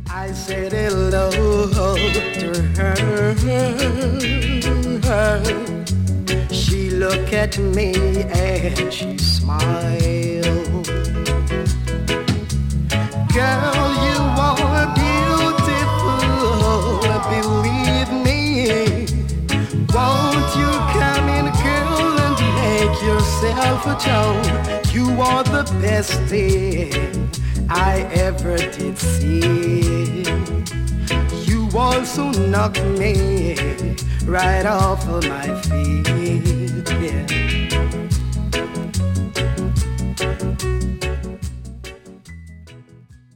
I said hello to her. She looked at me and she smiled. Girl, you are beautiful, believe me. Won't you come in, girl, and make yourself at home? You are the best thing I ever did see. You also knocked me right off of my feet, yeah.